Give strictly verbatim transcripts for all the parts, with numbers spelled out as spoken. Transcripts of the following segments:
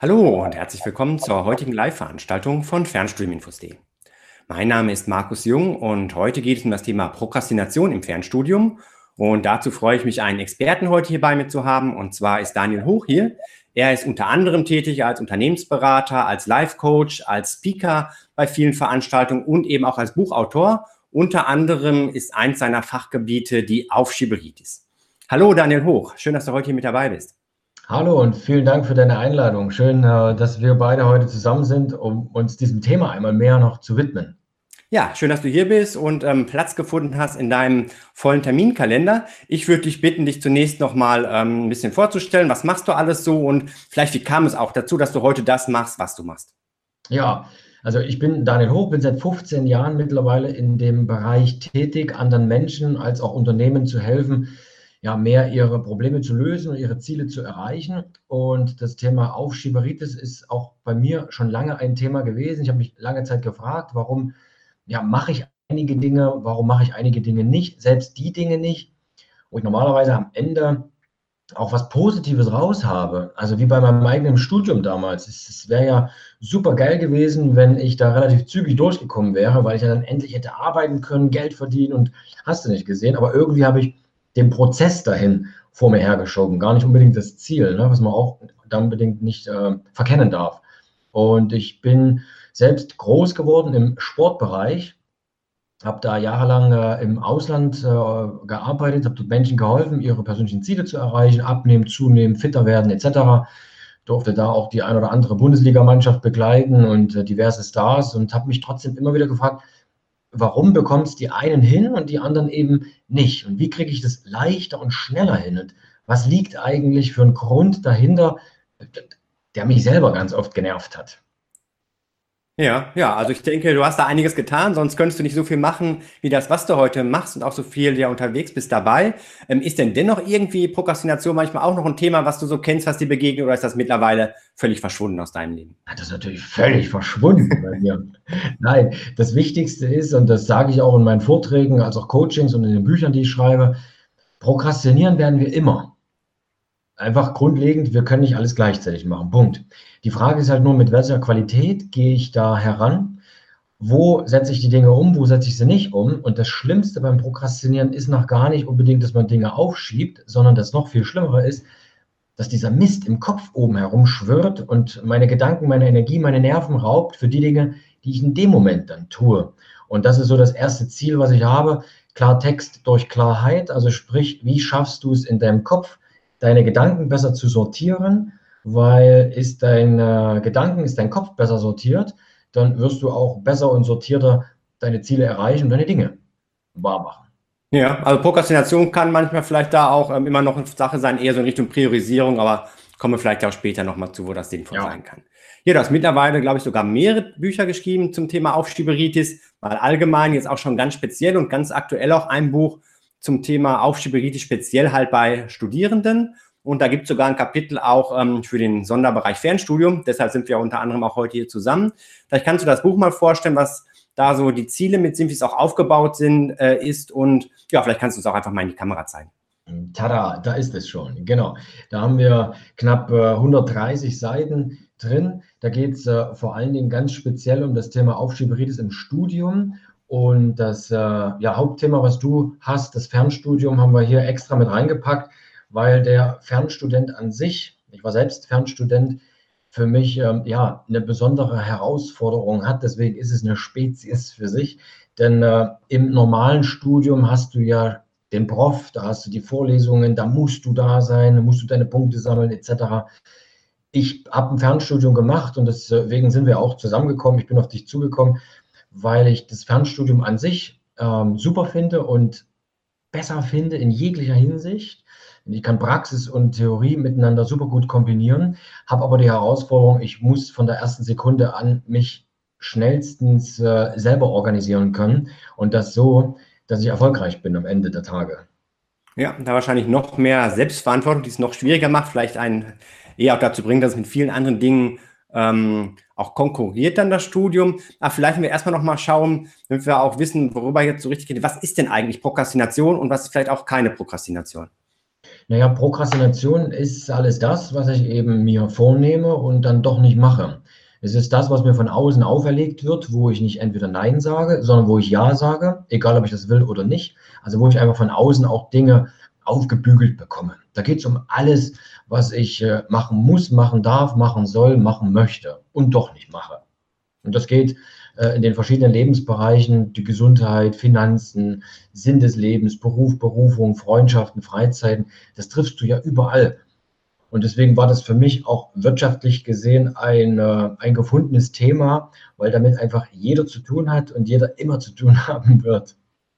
Hallo und herzlich willkommen zur heutigen Live-Veranstaltung von Fernstudium-Infos punkt de. Mein Name ist Markus Jung und heute geht es um das Thema Prokrastination im Fernstudium. Und dazu freue ich mich, einen Experten heute hier bei mir zu haben, und zwar ist Daniel Hoch hier. Er ist unter anderem tätig als Unternehmensberater, als Life-Coach, als Speaker bei vielen Veranstaltungen und eben auch als Buchautor. Unter anderem ist eins seiner Fachgebiete die Aufschieberitis. Hallo Daniel Hoch, schön, dass du heute hier mit dabei bist. Hallo und vielen Dank für deine Einladung. Schön, dass wir beide heute zusammen sind, um uns diesem Thema einmal mehr noch zu widmen. Ja, schön, dass du hier bist und ähm, Platz gefunden hast in deinem vollen Terminkalender. Ich würde dich bitten, dich zunächst noch mal ähm, ein bisschen vorzustellen. Was machst du alles so und vielleicht, wie kam es auch dazu, dass du heute das machst, was du machst? Ja, also ich bin Daniel Hoch, bin seit fünfzehn Jahren mittlerweile in dem Bereich tätig, anderen Menschen als auch Unternehmen zu helfen, ja, mehr ihre Probleme zu lösen und ihre Ziele zu erreichen. Und das Thema Aufschieberitis ist auch bei mir schon lange ein Thema gewesen. Ich habe mich lange Zeit gefragt, warum ja, mache ich einige Dinge, warum mache ich einige Dinge nicht, selbst die Dinge nicht, wo ich normalerweise am Ende auch was Positives raus habe. Also wie bei meinem eigenen Studium damals. Es, es wäre ja super geil gewesen, wenn ich da relativ zügig durchgekommen wäre, weil ich ja dann endlich hätte arbeiten können, Geld verdienen und hast du nicht gesehen. Aber irgendwie habe ich den Prozess dahin vor mir hergeschoben, gar nicht unbedingt das Ziel, ne, was man auch da unbedingt nicht äh, verkennen darf. Und ich bin selbst groß geworden im Sportbereich, habe da jahrelang äh, im Ausland äh, gearbeitet, habe dort Menschen geholfen, ihre persönlichen Ziele zu erreichen, abnehmen, zunehmen, fitter werden et cetera. Durfte da auch die ein oder andere Bundesligamannschaft begleiten und äh, diverse Stars und habe mich trotzdem immer wieder gefragt, warum bekommen es die einen hin und die anderen eben nicht? Und wie kriege ich das leichter und schneller hin? Und was liegt eigentlich für ein Grund dahinter, der mich selber ganz oft genervt hat? Ja, ja, also ich denke, du hast da einiges getan, sonst könntest du nicht so viel machen, wie das, was du heute machst und auch so viel ja unterwegs bist dabei. Ähm, ist denn dennoch irgendwie Prokrastination manchmal auch noch ein Thema, was du so kennst, was dir begegnet, oder ist das mittlerweile völlig verschwunden aus deinem Leben? Das ist natürlich völlig verschwunden bei mir. Nein, das Wichtigste ist, und das sage ich auch in meinen Vorträgen, als auch Coachings und in den Büchern, die ich schreibe, prokrastinieren werden wir immer. Einfach grundlegend, wir können nicht alles gleichzeitig machen. Punkt. Die Frage ist halt nur, mit welcher Qualität gehe ich da heran? Wo setze ich die Dinge um, wo setze ich sie nicht um? Und das Schlimmste beim Prokrastinieren ist noch gar nicht unbedingt, dass man Dinge aufschiebt, sondern das noch viel Schlimmere ist, dass dieser Mist im Kopf oben herum schwirrt und meine Gedanken, meine Energie, meine Nerven raubt für die Dinge, die ich in dem Moment dann tue. Und das ist so das erste Ziel, was ich habe. Klartext durch Klarheit, also sprich, wie schaffst du es in deinem Kopf, deine Gedanken besser zu sortieren, weil ist dein äh, Gedanken, ist dein Kopf besser sortiert, dann wirst du auch besser und sortierter deine Ziele erreichen und deine Dinge wahr machen. Ja, also Prokrastination kann manchmal vielleicht da auch ähm, immer noch eine Sache sein, eher so in Richtung Priorisierung, aber kommen wir vielleicht auch später nochmal zu, wo das sinnvoll Ja. sein kann. Ja, du hast mittlerweile, glaube ich, sogar mehrere Bücher geschrieben zum Thema Aufschieberitis, mal allgemein, jetzt auch schon ganz speziell und ganz aktuell auch ein Buch zum Thema Aufschieberitis, speziell halt bei Studierenden. Und da gibt es sogar ein Kapitel auch ähm, für den Sonderbereich Fernstudium. Deshalb sind wir unter anderem auch heute hier zusammen. Vielleicht kannst du das Buch mal vorstellen, was da so die Ziele mit sind, wie es auch aufgebaut sind, äh, ist. Und ja, vielleicht kannst du es auch einfach mal in die Kamera zeigen. Tada, da ist es schon. Genau. Da haben wir knapp äh, hundertdreißig Seiten drin. Da geht es äh, vor allen Dingen ganz speziell um das Thema Aufschieberitis im Studium. Und das äh, ja, Hauptthema, was du hast, das Fernstudium, haben wir hier extra mit reingepackt, weil der Fernstudent an sich, ich war selbst Fernstudent, für mich ähm, ja, eine besondere Herausforderung hat. Deswegen ist es eine Spezies für sich. Denn äh, im normalen Studium hast du ja den Prof, da hast du die Vorlesungen, da musst du da sein, da musst du deine Punkte sammeln et cetera. Ich habe ein Fernstudium gemacht und deswegen sind wir auch zusammengekommen. Ich bin auf dich zugekommen, weil ich das Fernstudium an sich ähm, super finde und besser finde in jeglicher Hinsicht. Ich kann Praxis und Theorie miteinander super gut kombinieren, habe aber die Herausforderung, ich muss von der ersten Sekunde an mich schnellstens äh, selber organisieren können und das so, dass ich erfolgreich bin am Ende der Tage. Ja, da wahrscheinlich noch mehr Selbstverantwortung, die es noch schwieriger macht, vielleicht einen eher auch dazu bringt, dass es mit vielen anderen Dingen ähm, auch konkurriert dann das Studium. Aber vielleicht werden wir erstmal noch mal schauen, damit wir auch wissen, worüber jetzt so richtig geht. Was ist denn eigentlich Prokrastination und was ist vielleicht auch keine Prokrastination? Naja, Prokrastination ist alles das, was ich eben mir vornehme und dann doch nicht mache. Es ist das, was mir von außen auferlegt wird, wo ich nicht entweder Nein sage, sondern wo ich Ja sage, egal ob ich das will oder nicht. Also wo ich einfach von außen auch Dinge aufgebügelt bekomme. Da geht es um alles, was ich äh, machen muss, machen darf, machen soll, machen möchte und doch nicht mache. Und das geht äh, in den verschiedenen Lebensbereichen, die Gesundheit, Finanzen, Sinn des Lebens, Beruf, Berufung, Freundschaften, Freizeiten. Das triffst du ja überall. Und deswegen war das für mich auch wirtschaftlich gesehen ein, äh, ein gefundenes Thema, weil damit einfach jeder zu tun hat und jeder immer zu tun haben wird.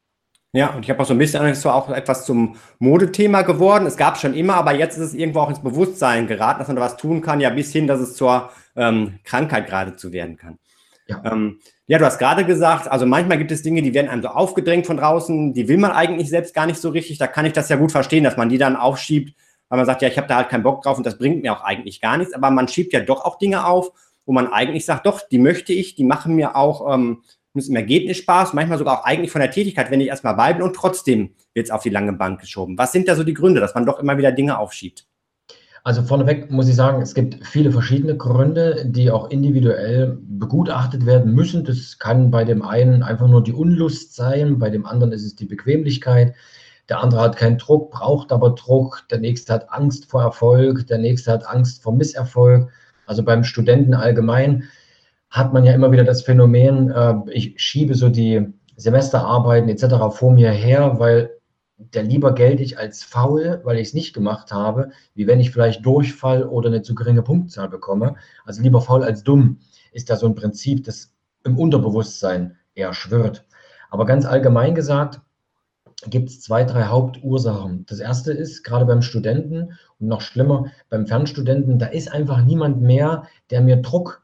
Ja, und ich habe auch so ein bisschen Angst, so auch etwas zum Modethema geworden. Es gab schon immer, aber jetzt ist es irgendwo auch ins Bewusstsein geraten, dass man da was tun kann, ja, bis hin, dass es zur ähm, Krankheit geradezu werden kann. Ja. Ähm, ja, du hast gerade gesagt, also manchmal gibt es Dinge, die werden einem so aufgedrängt von draußen, die will man eigentlich selbst gar nicht so richtig. Da kann ich das ja gut verstehen, dass man die dann aufschiebt, weil man sagt, ja, ich habe da halt keinen Bock drauf und das bringt mir auch eigentlich gar nichts. Aber man schiebt ja doch auch Dinge auf, wo man eigentlich sagt, doch, die möchte ich, die machen mir auch ähm, im Ergebnis Spaß, manchmal sogar auch eigentlich von der Tätigkeit, wenn ich erstmal bei bin und trotzdem wird es auf die lange Bank geschoben. Was sind da so die Gründe, dass man doch immer wieder Dinge aufschiebt? Also vorneweg muss ich sagen, es gibt viele verschiedene Gründe, die auch individuell begutachtet werden müssen. Das kann bei dem einen einfach nur die Unlust sein, bei dem anderen ist es die Bequemlichkeit. Der andere hat keinen Druck, braucht aber Druck. Der nächste hat Angst vor Erfolg, der nächste hat Angst vor Misserfolg. Also beim Studenten allgemein hat man ja immer wieder das Phänomen, äh, ich schiebe so die Semesterarbeiten et cetera vor mir her, weil der lieber gelte ich als faul, weil ich es nicht gemacht habe, wie wenn ich vielleicht Durchfall oder eine zu geringe Punktzahl bekomme. Also lieber faul als dumm ist da so ein Prinzip, das im Unterbewusstsein eher schwirrt. Aber ganz allgemein gesagt, gibt es zwei, drei Hauptursachen. Das erste ist, gerade beim Studenten und noch schlimmer beim Fernstudenten, da ist einfach niemand mehr, der mir Druck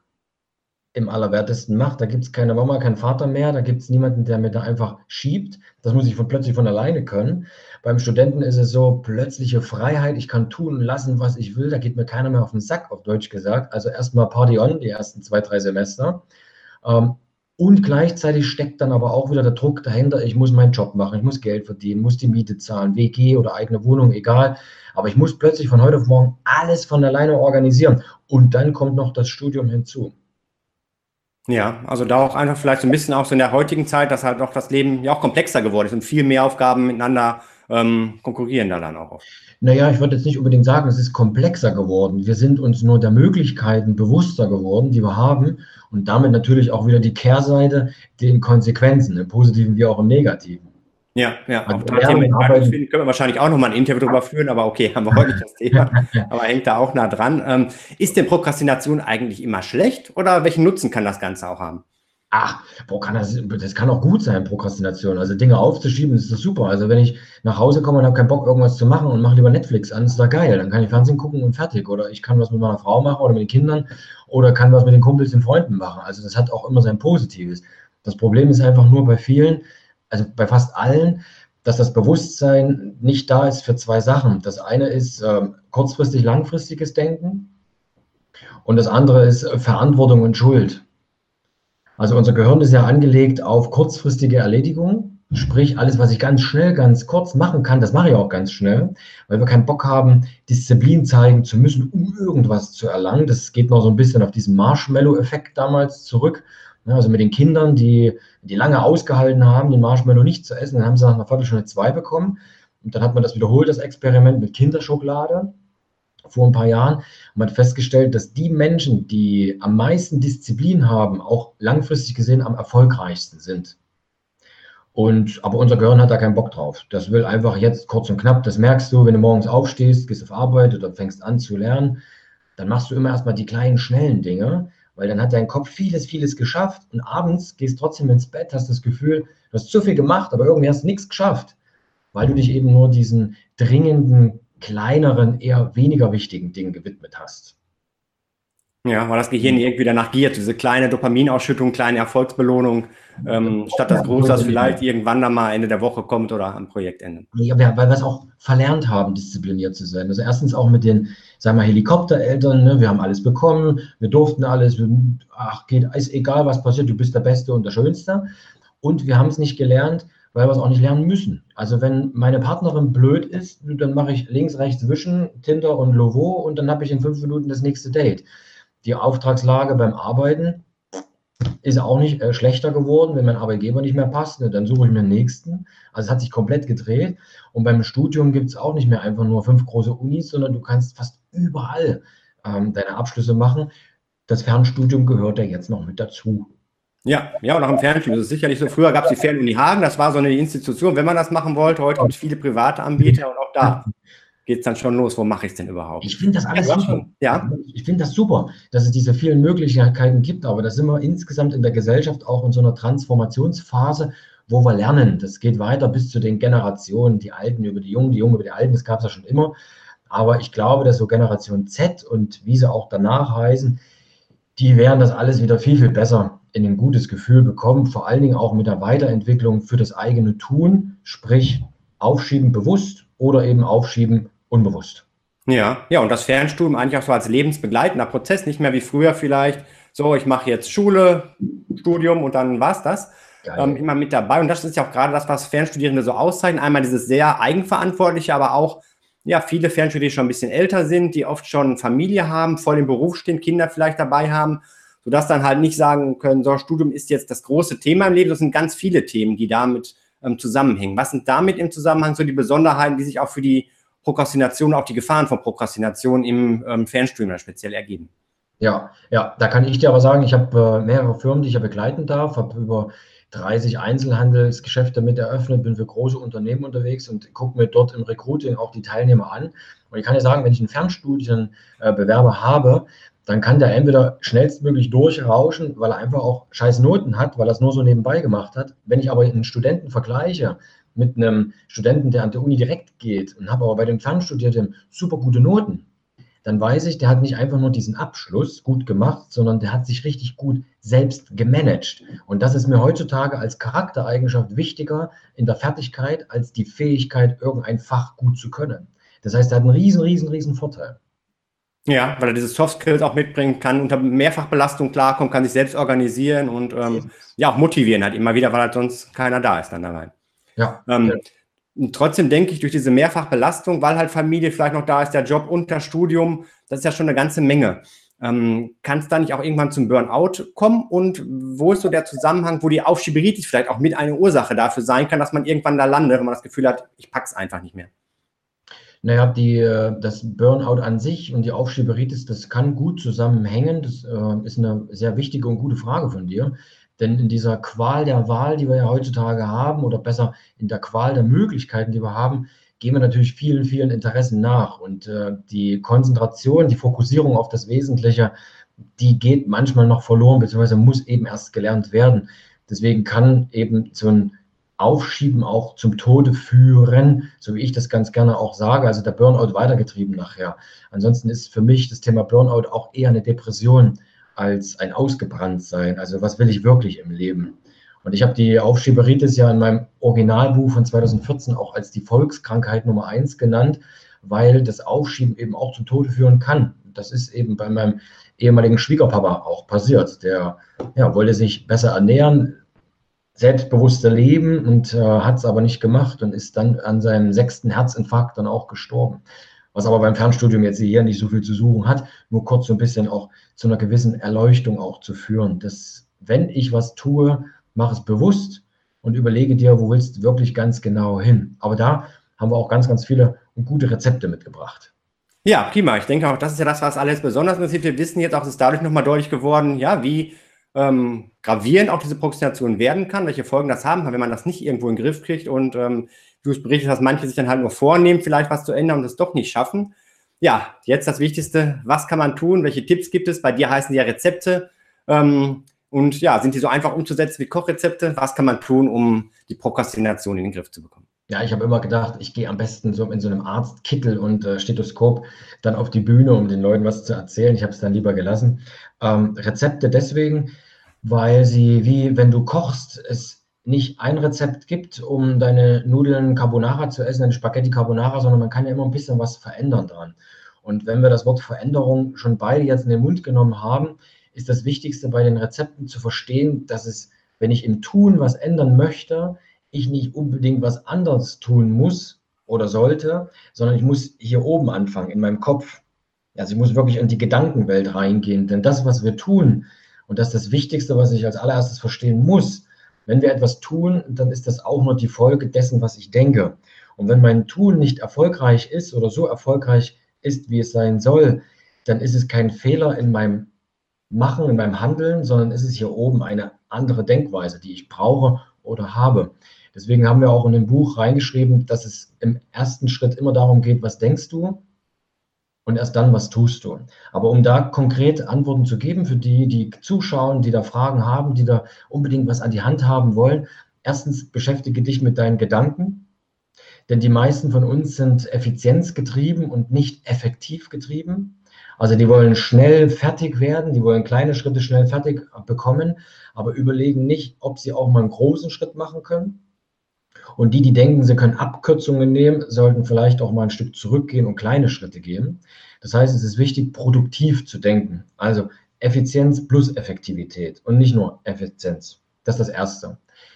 im Allerwertesten macht. Da gibt es keine Mama, keinen Vater mehr, da gibt es niemanden, der mir da einfach schiebt. Das muss ich von, plötzlich von alleine können. Beim Studenten ist es so, plötzliche Freiheit, ich kann tun und lassen, was ich will, da geht mir keiner mehr auf den Sack, auf Deutsch gesagt. Also erstmal Party on, die ersten zwei, drei Semester. Ähm, und gleichzeitig steckt dann aber auch wieder der Druck dahinter, ich muss meinen Job machen, ich muss Geld verdienen, muss die Miete zahlen, W G oder eigene Wohnung, egal. Aber ich muss plötzlich von heute auf morgen alles von alleine organisieren. Und dann kommt noch das Studium hinzu. Ja, also da auch einfach vielleicht so ein bisschen auch so in der heutigen Zeit, dass halt auch das Leben ja auch komplexer geworden ist und viel mehr Aufgaben miteinander ähm, konkurrieren da dann auch. Naja, ich würde jetzt nicht unbedingt sagen, es ist komplexer geworden. Wir sind uns nur der Möglichkeiten bewusster geworden, die wir haben und damit natürlich auch wieder die Kehrseite, den Konsequenzen, im Positiven wie auch im Negativen. Ja, ja, Also auch da Thema Entscheidungsfindung können wir wahrscheinlich auch nochmal ein Interview drüber führen, aber okay, haben wir heute nicht das Thema, aber hängt da auch nah dran. Ähm, ist denn Prokrastination eigentlich immer schlecht oder welchen Nutzen kann das Ganze auch haben? Ach, boah, kann das, das kann auch gut sein, Prokrastination. Also Dinge aufzuschieben, das ist das super. Also wenn ich nach Hause komme und habe keinen Bock, irgendwas zu machen und mache lieber Netflix an, ist doch geil. Dann kann ich Fernsehen gucken und fertig. Oder ich kann was mit meiner Frau machen oder mit den Kindern oder kann was mit den Kumpels und Freunden machen. Also das hat auch immer sein Positives. Das Problem ist einfach nur bei vielen, also bei fast allen, dass das Bewusstsein nicht da ist für zwei Sachen. Das eine ist äh, kurzfristig langfristiges Denken und das andere ist äh, Verantwortung und Schuld. Also unser Gehirn ist ja angelegt auf kurzfristige Erledigung, sprich alles, was ich ganz schnell, ganz kurz machen kann, das mache ich auch ganz schnell, weil wir keinen Bock haben, Disziplin zeigen zu müssen, um irgendwas zu erlangen. Das geht noch so ein bisschen auf diesen Marshmallow-Effekt damals zurück. Also mit den Kindern, die, die lange ausgehalten haben, den Marshmallow nicht zu essen, dann haben sie nach einer Viertelstunde zwei bekommen. Und dann hat man das wiederholt, das Experiment mit Kinderschokolade vor ein paar Jahren. Und man hat festgestellt, dass die Menschen, die am meisten Disziplin haben, auch langfristig gesehen am erfolgreichsten sind. Und, aber unser Gehirn hat da keinen Bock drauf. Das will einfach jetzt kurz und knapp, das merkst du, wenn du morgens aufstehst, gehst auf Arbeit oder fängst an zu lernen, dann machst du immer erstmal die kleinen, schnellen Dinge, weil dann hat dein Kopf vieles, vieles geschafft und abends gehst trotzdem ins Bett, hast das Gefühl, du hast zu viel gemacht, aber irgendwie hast du nichts geschafft, weil du dich eben nur diesen dringenden, kleineren, eher weniger wichtigen Dingen gewidmet hast. Ja, weil das Gehirn irgendwie danach giert, diese kleine Dopaminausschüttung, kleine Erfolgsbelohnung, ähm, statt das Große, das vielleicht irgendwann dann mal Ende der Woche kommt oder am Projektende. Ja, weil wir es auch verlernt haben, diszipliniert zu sein. Also erstens auch mit den, sagen wir, Helikoptereltern, ne? Wir haben alles bekommen, wir durften alles, wir, ach, geht, ist egal, was passiert, du bist der Beste und der Schönste. Und wir haben es nicht gelernt, weil wir es auch nicht lernen müssen. Also wenn meine Partnerin blöd ist, dann mache ich links, rechts wischen, Tinder und Lovo und dann habe ich in fünf Minuten das nächste Date. Die Auftragslage beim Arbeiten ist auch nicht äh, schlechter geworden, wenn mein Arbeitgeber nicht mehr passt, ne, dann suche ich mir den nächsten. Also es hat sich komplett gedreht. Und beim Studium gibt es auch nicht mehr einfach nur fünf große Unis, sondern du kannst fast überall ähm, deine Abschlüsse machen. Das Fernstudium gehört ja jetzt noch mit dazu. Ja, ja, und auch im Fernstudium. Das ist sicherlich so. Früher gab es die Fernuni Hagen, das war so eine Institution, wenn man das machen wollte. Heute gibt es viele private Anbieter und auch da geht es dann schon los. Wo mache ich es denn überhaupt? Ich finde das alles Ja, du hast super. schon- ja. Ich finde das super, dass es diese vielen Möglichkeiten gibt, aber da sind wir insgesamt in der Gesellschaft auch in so einer Transformationsphase, wo wir lernen. Das geht weiter bis zu den Generationen, die Alten über die Jungen, die Jungen über die Alten, das gab es ja schon immer. Aber ich glaube, dass so Generation Z und wie sie auch danach heißen, die werden das alles wieder viel, viel besser in ein gutes Gefühl bekommen, vor allen Dingen auch mit der Weiterentwicklung für das eigene Tun, sprich aufschieben bewusst oder eben aufschieben unbewusst. Ja, ja, und das Fernstudium eigentlich auch so als lebensbegleitender Prozess, nicht mehr wie früher vielleicht, so, ich mache jetzt Schule, Studium und dann war's das. Ähm, immer mit dabei. Und das ist ja auch gerade das, was Fernstudierende so auszeichnen. Einmal dieses sehr eigenverantwortliche, aber auch, ja, viele Fernstudierende, die schon ein bisschen älter sind, die oft schon Familie haben, voll im Beruf stehen, Kinder vielleicht dabei haben, sodass dann halt nicht sagen können, so, Studium ist jetzt das große Thema im Leben. Das sind ganz viele Themen, die damit ähm, zusammenhängen. Was sind damit im Zusammenhang so die Besonderheiten, die sich auch für die Prokrastination, auch die Gefahren von Prokrastination im ähm, Fernstudium speziell ergeben? Ja, ja, da kann ich dir aber sagen, ich habe äh, mehrere Firmen, die ich ja begleiten darf, habe über dreißig Einzelhandelsgeschäfte mit eröffnet, bin für große Unternehmen unterwegs und gucke mir dort im Recruiting auch die Teilnehmer an. Und ich kann dir sagen, wenn ich einen Fernstudienbewerber habe, dann kann der entweder schnellstmöglich durchrauschen, weil er einfach auch scheiß Noten hat, weil er es nur so nebenbei gemacht hat. Wenn ich aber einen Studenten vergleiche mit einem Studenten, der an der Uni direkt geht und habe aber bei dem Fernstudierten super gute Noten, dann weiß ich, der hat nicht einfach nur diesen Abschluss gut gemacht, sondern der hat sich richtig gut selbst gemanagt. Und das ist mir heutzutage als Charaktereigenschaft wichtiger in der Fertigkeit als die Fähigkeit, irgendein Fach gut zu können. Das heißt, er hat einen riesen, riesen, riesen Vorteil. Ja, weil er diese Soft Skills auch mitbringen kann, unter Mehrfachbelastung klarkommen, kann sich selbst organisieren und ähm, ja auch motivieren halt immer wieder, weil halt sonst keiner da ist dann dabei. Ja. Ähm, ja. Und trotzdem denke ich, durch diese Mehrfachbelastung, weil halt Familie vielleicht noch da ist, der Job und das Studium, das ist ja schon eine ganze Menge. Ähm, kann es da nicht auch irgendwann zum Burnout kommen? Und wo ist so der Zusammenhang, wo die Aufschieberitis vielleicht auch mit eine Ursache dafür sein kann, dass man irgendwann da landet, wenn man das Gefühl hat, ich pack's einfach nicht mehr? Naja, die, das Burnout an sich und die Aufschieberitis, das kann gut zusammenhängen. Das äh, ist eine sehr wichtige und gute Frage von dir. Denn in dieser Qual der Wahl, die wir ja heutzutage haben, oder besser in der Qual der Möglichkeiten, die wir haben, gehen wir natürlich vielen, vielen Interessen nach. Und äh, die Konzentration, die Fokussierung auf das Wesentliche, die geht manchmal noch verloren, beziehungsweise muss eben erst gelernt werden. Deswegen kann eben so ein Aufschieben auch zum Tode führen, so wie ich das ganz gerne auch sage, also der Burnout weitergetrieben nachher. Ansonsten ist für mich das Thema Burnout auch eher eine Depression als ein Ausgebranntsein. Also was will ich wirklich im Leben? Und ich habe die Aufschieberitis ja in meinem Originalbuch von zweitausendvierzehn auch als die Volkskrankheit Nummer eins genannt, weil das Aufschieben eben auch zum Tode führen kann. Das ist eben bei meinem ehemaligen Schwiegerpapa auch passiert. Der ja, wollte sich besser ernähren, selbstbewusster leben und äh, hat es aber nicht gemacht und ist dann an seinem sechsten Herzinfarkt dann auch gestorben. Was aber beim Fernstudium jetzt hier nicht so viel zu suchen hat, nur kurz so ein bisschen auch zu einer gewissen Erleuchtung auch zu führen. Dass, wenn ich was tue, mach es bewusst und überlege dir, wo willst du wirklich ganz genau hin. Aber da haben wir auch ganz, ganz viele und gute Rezepte mitgebracht. Ja, prima. Ich denke auch, das ist ja das, was alles besonders interessiert. Wir wissen jetzt auch, es ist dadurch nochmal deutlich geworden, ja, wie ähm, gravierend auch diese Prokrastination werden kann, welche Folgen das haben kann, wenn man das nicht irgendwo in den Griff kriegt und ähm, du es berichtest, dass manche sich dann halt nur vornehmen, vielleicht was zu ändern und es doch nicht schaffen. Ja, jetzt das Wichtigste, was kann man tun, welche Tipps gibt es? Bei dir heißen die ja Rezepte ähm, und ja, sind die so einfach umzusetzen wie Kochrezepte? Was kann man tun, um die Prokrastination in den Griff zu bekommen? Ja, ich habe immer gedacht, ich gehe am besten so in so einem Arztkittel und äh, Stethoskop dann auf die Bühne, um den Leuten was zu erzählen. Ich habe es dann lieber gelassen. Ähm, Rezepte deswegen, weil sie, wie wenn du kochst, es nicht ein Rezept gibt, um deine Nudeln Carbonara zu essen, deine Spaghetti Carbonara, sondern man kann ja immer ein bisschen was verändern dran. Und wenn wir das Wort Veränderung schon beide jetzt in den Mund genommen haben, ist das Wichtigste bei den Rezepten zu verstehen, dass es, wenn ich im Tun was ändern möchte, ich nicht unbedingt was anderes tun muss oder sollte, sondern ich muss hier oben anfangen, in meinem Kopf. Also ich muss wirklich in die Gedankenwelt reingehen, denn das, was wir tun, und das ist das Wichtigste, was ich als allererstes verstehen muss, wenn wir etwas tun, dann ist das auch nur die Folge dessen, was ich denke. Und wenn mein Tun nicht erfolgreich ist oder so erfolgreich ist, wie es sein soll, dann ist es kein Fehler in meinem Machen, in meinem Handeln, sondern ist es hier oben eine andere Denkweise, die ich brauche oder habe. Deswegen haben wir auch in dem Buch reingeschrieben, dass es im ersten Schritt immer darum geht, was denkst du? Und erst dann, was tust du? Aber um da konkret Antworten zu geben für die, die zuschauen, die da Fragen haben, die da unbedingt was an die Hand haben wollen, erstens beschäftige dich mit deinen Gedanken, denn die meisten von uns sind effizienzgetrieben und nicht effektiv getrieben. Also die wollen schnell fertig werden, die wollen kleine Schritte schnell fertig bekommen, aber überlegen nicht, ob sie auch mal einen großen Schritt machen können. Und die, die denken, sie können Abkürzungen nehmen, sollten vielleicht auch mal ein Stück zurückgehen und kleine Schritte gehen. Das heißt, es ist wichtig, produktiv zu denken. Also Effizienz plus Effektivität und nicht nur Effizienz. Das ist das Erste.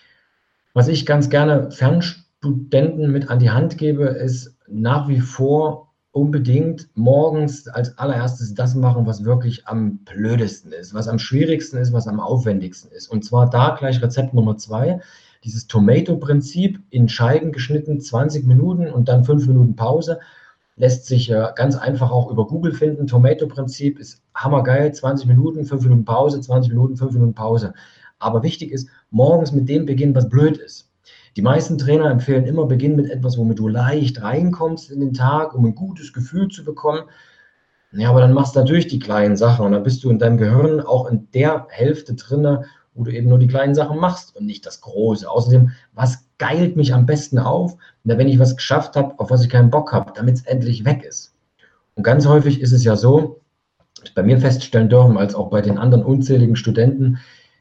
Was ich ganz gerne Fernstudenten mit an die Hand gebe, ist nach wie vor unbedingt morgens als allererstes das machen, was wirklich am blödesten ist, was am schwierigsten ist, was am aufwendigsten ist. Und zwar da gleich Rezept Nummer zwei. Dieses Tomato-Prinzip in Scheiben geschnitten, zwanzig Minuten und dann fünf Minuten Pause, lässt sich äh, ganz einfach auch über Google finden. Tomato-Prinzip ist hammergeil, zwanzig Minuten, fünf Minuten Pause, zwanzig Minuten, fünf Minuten Pause. Aber wichtig ist, morgens mit dem beginnen, was blöd ist. Die meisten Trainer empfehlen immer, beginn mit etwas, womit du leicht reinkommst in den Tag, um ein gutes Gefühl zu bekommen. Ja, aber dann machst du natürlich die kleinen Sachen und dann bist du in deinem Gehirn auch in der Hälfte drinne, wo du eben nur die kleinen Sachen machst und nicht das Große. Außerdem, was geilt mich am besten auf, wenn ich was geschafft habe, auf was ich keinen Bock habe, damit es endlich weg ist. Und ganz häufig ist es ja so, bei mir feststellen dürfen, als auch bei den anderen unzähligen Studenten,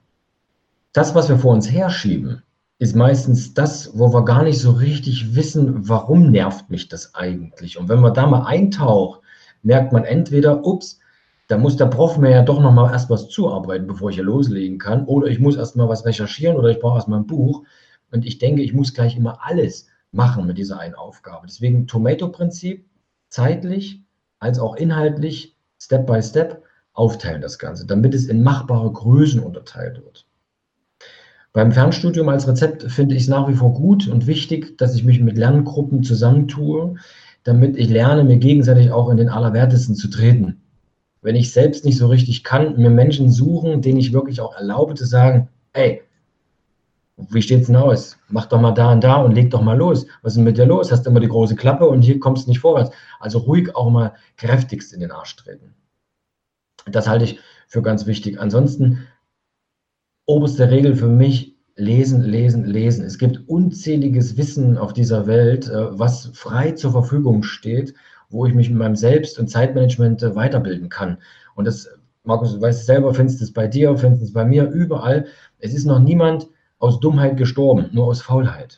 das, was wir vor uns herschieben, ist meistens das, wo wir gar nicht so richtig wissen, warum nervt mich das eigentlich. Und wenn man da mal eintaucht, merkt man entweder, ups, da muss der Prof mir ja doch noch mal erst was zuarbeiten, bevor ich hier loslegen kann. Oder ich muss erst mal was recherchieren oder ich brauche erst mal ein Buch. Und ich denke, ich muss gleich immer alles machen mit dieser einen Aufgabe. Deswegen Tomato-Prinzip, zeitlich als auch inhaltlich, Step by Step, aufteilen das Ganze, damit es in machbare Größen unterteilt wird. Beim Fernstudium als Rezept finde ich es nach wie vor gut und wichtig, dass ich mich mit Lerngruppen zusammentue, damit ich lerne, mir gegenseitig auch in den Allerwertesten zu treten. Wenn ich selbst nicht so richtig kann, mir Menschen suchen, denen ich wirklich auch erlaube zu sagen, ey, wie steht's denn aus? Mach doch mal da und da und leg doch mal los. Was ist denn mit dir los? Hast immer die große Klappe und hier kommst du nicht vorwärts. Also ruhig auch mal kräftigst in den Arsch treten. Das halte ich für ganz wichtig. Ansonsten, oberste Regel für mich, lesen, lesen, lesen. Es gibt unzähliges Wissen auf dieser Welt, was frei zur Verfügung steht, wo ich mich mit meinem Selbst- und Zeitmanagement weiterbilden kann. Und das, Markus, du weißt es selber, findest es bei dir, findest es bei mir, überall. Es ist noch niemand aus Dummheit gestorben, nur aus Faulheit.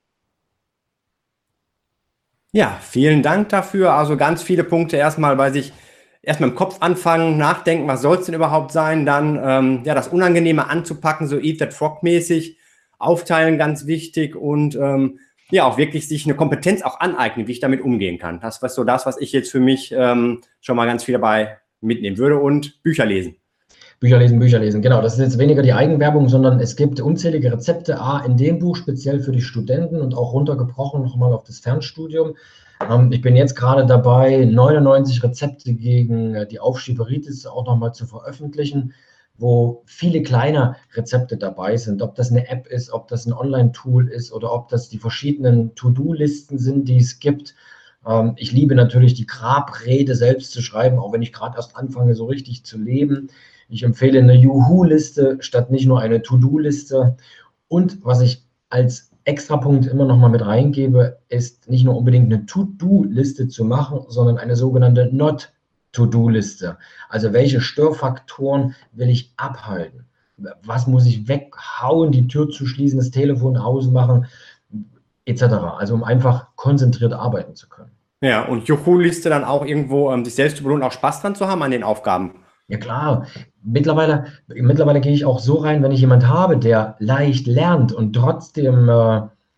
Ja, vielen Dank dafür. Also ganz viele Punkte erstmal bei sich, erstmal im Kopf anfangen, nachdenken, was soll es denn überhaupt sein, dann ähm, ja, das Unangenehme anzupacken, so Eat That Frog-mäßig, aufteilen, ganz wichtig und ähm, ja, auch wirklich sich eine Kompetenz auch aneignen, wie ich damit umgehen kann. Das ist so das, was ich jetzt für mich ähm, schon mal ganz viel dabei mitnehmen würde und Bücher lesen. Bücher lesen, Bücher lesen, genau. Das ist jetzt weniger die Eigenwerbung, sondern es gibt unzählige Rezepte, A, in dem Buch speziell für die Studenten und auch runtergebrochen nochmal auf das Fernstudium. Ähm, ich bin jetzt gerade dabei, neunundneunzig Rezepte gegen die Aufschieberitis auch nochmal zu veröffentlichen, wo viele kleine Rezepte dabei sind, ob das eine App ist, ob das ein Online-Tool ist oder ob das die verschiedenen To-Do-Listen sind, die es gibt. Ähm, ich liebe natürlich die Grabrede selbst zu schreiben, auch wenn ich gerade erst anfange, so richtig zu leben. Ich empfehle eine Juhu-Liste statt nicht nur eine To-Do-Liste. Und was ich als Extrapunkt immer noch mal mit reingebe, ist nicht nur unbedingt eine To-Do-Liste zu machen, sondern eine sogenannte Not-To-Do-Liste. Also welche Störfaktoren will ich abhalten? Was muss ich weghauen, die Tür zu schließen, das Telefon ausmachen, et cetera. Also um einfach konzentriert arbeiten zu können. Ja, und Juhu-Liste dann auch irgendwo, ähm, sich selbst zu belohnen, auch Spaß dran zu haben an den Aufgaben. Ja klar, mittlerweile, mittlerweile gehe ich auch so rein, wenn ich jemanden habe, der leicht lernt und trotzdem äh,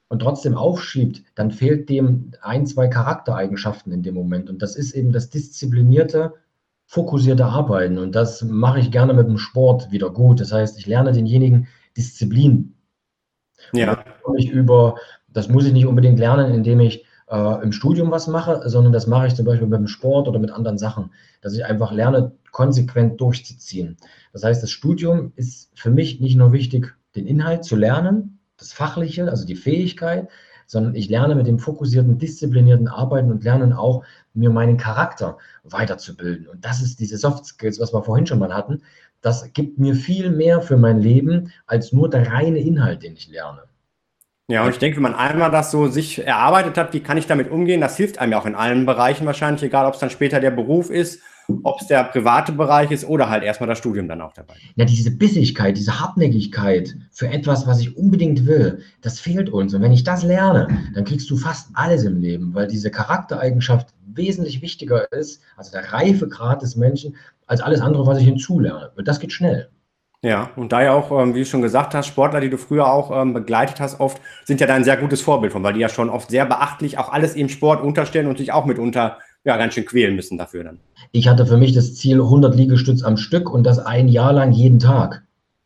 und trotzdem aufschiebt, dann fehlt dem ein, zwei Charaktereigenschaften in dem Moment. Und das ist eben das disziplinierte, fokussierte Arbeiten. Und das mache ich gerne mit dem Sport wieder gut. Das heißt, ich lerne denjenigen Disziplin. Und das Ja. komme ich über, das muss ich nicht unbedingt lernen, indem ich äh, im Studium was mache, sondern das mache ich zum Beispiel mit dem Sport oder mit anderen Sachen, dass ich einfach lerne, konsequent durchzuziehen. Das heißt, das Studium ist für mich nicht nur wichtig, den Inhalt zu lernen, das Fachliche, also die Fähigkeit, sondern ich lerne mit dem fokussierten, disziplinierten Arbeiten und lernen auch, mir meinen Charakter weiterzubilden. Und das ist diese Soft Skills, was wir vorhin schon mal hatten. Das gibt mir viel mehr für mein Leben als nur der reine Inhalt, den ich lerne. Ja, und ich denke, wenn man einmal das so sich erarbeitet hat, wie kann ich damit umgehen, das hilft einem ja auch in allen Bereichen wahrscheinlich, egal ob es dann später der Beruf ist, ob es der private Bereich ist oder halt erstmal das Studium dann auch dabei. Ja, diese Bissigkeit, diese Hartnäckigkeit für etwas, was ich unbedingt will, das fehlt uns. Und wenn ich das lerne, dann kriegst du fast alles im Leben, weil diese Charaktereigenschaft wesentlich wichtiger ist, also der Reifegrad des Menschen, als alles andere, was ich hinzulerne. Und das geht schnell. Ja, und da ja auch, ähm, wie du schon gesagt hast, Sportler, die du früher auch ähm, begleitet hast, oft sind ja da ein sehr gutes Vorbild von, weil die ja schon oft sehr beachtlich auch alles im Sport unterstellen und sich auch mitunter ja, ganz schön quälen müssen dafür dann. Ich hatte für mich das Ziel hundert Liegestütz am Stück und das ein Jahr lang jeden Tag.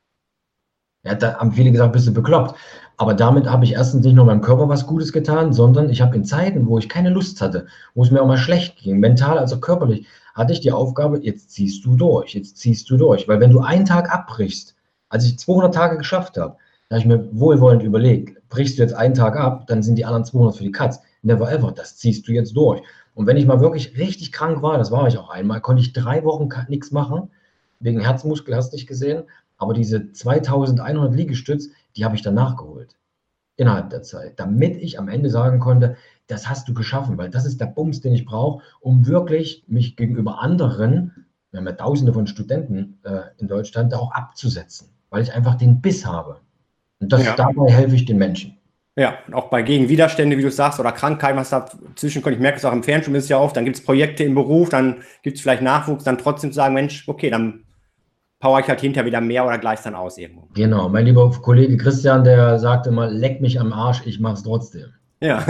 Ja, da haben viele gesagt, bist du bekloppt. Aber damit habe ich erstens nicht nur meinem Körper was Gutes getan, sondern ich habe in Zeiten, wo ich keine Lust hatte, wo es mir auch mal schlecht ging, mental als auch körperlich, hatte ich die Aufgabe, jetzt ziehst du durch, jetzt ziehst du durch. Weil wenn du einen Tag abbrichst, als ich zweihundert Tage geschafft habe, da habe ich mir wohlwollend überlegt, brichst du jetzt einen Tag ab, dann sind die anderen zweihundert für die Katz. Never ever, das ziehst du jetzt durch. Und wenn ich mal wirklich richtig krank war, das war ich auch einmal, konnte ich drei Wochen nichts machen, wegen Herzmuskel, hast du nicht gesehen, aber diese zweitausendeinhundert Liegestütz, die habe ich dann nachgeholt, innerhalb der Zeit, damit ich am Ende sagen konnte, das hast du geschaffen, weil das ist der Bums, den ich brauche, um wirklich mich gegenüber anderen, wir haben ja tausende von Studenten äh, in Deutschland, da auch abzusetzen, weil ich einfach den Biss habe. Und das, Ja. dabei helfe ich den Menschen. Ja, und auch bei Gegenwiderstände, wie du sagst, oder Krankheiten, was dazwischen kommt. Ich merke es auch im Fernstudium ist ja oft, dann gibt es Projekte im Beruf, dann gibt es vielleicht Nachwuchs, dann trotzdem zu sagen, Mensch, okay, dann power ich halt hinterher wieder mehr oder gleich dann aus irgendwo. Genau, mein lieber Kollege Christian, der sagte mal, leck mich am Arsch, ich mache es trotzdem. Ja,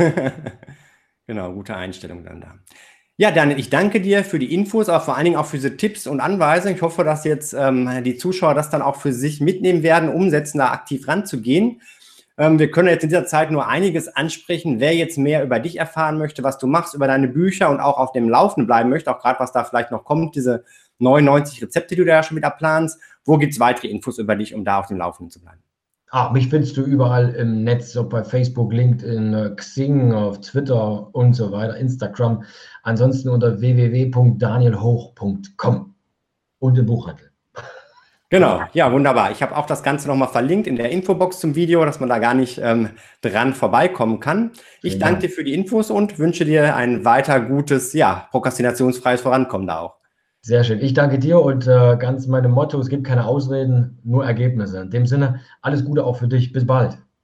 genau, gute Einstellung dann da. Ja, Daniel, ich danke dir für die Infos, aber vor allen Dingen auch für diese Tipps und Anweisungen. Ich hoffe, dass jetzt ähm, die Zuschauer das dann auch für sich mitnehmen werden, umsetzen, da aktiv ranzugehen. Ähm, wir können jetzt in dieser Zeit nur einiges ansprechen. Wer jetzt mehr über dich erfahren möchte, was du machst, über deine Bücher und auch auf dem Laufenden bleiben möchte, auch gerade was da vielleicht noch kommt, diese neunundneunzig Rezepte, die du ja schon wieder planst. Wo gibt es weitere Infos über dich, um da auf dem Laufenden zu bleiben? Ah, mich findest du überall im Netz, ob bei Facebook, LinkedIn, Xing, auf Twitter und so weiter, Instagram. Ansonsten unter w w w punkt daniel hoch punkt com und im Buchhandel. Genau, ja, wunderbar. Ich habe auch das Ganze nochmal verlinkt in der Infobox zum Video, dass man da gar nicht ähm, dran vorbeikommen kann. Ich danke dir für die Infos und wünsche dir ein weiter gutes, ja, prokrastinationsfreies Vorankommen da auch. Sehr schön. Ich danke dir und äh, ganz meinem Motto, es gibt keine Ausreden, nur Ergebnisse. In dem Sinne, alles Gute auch für dich. Bis bald.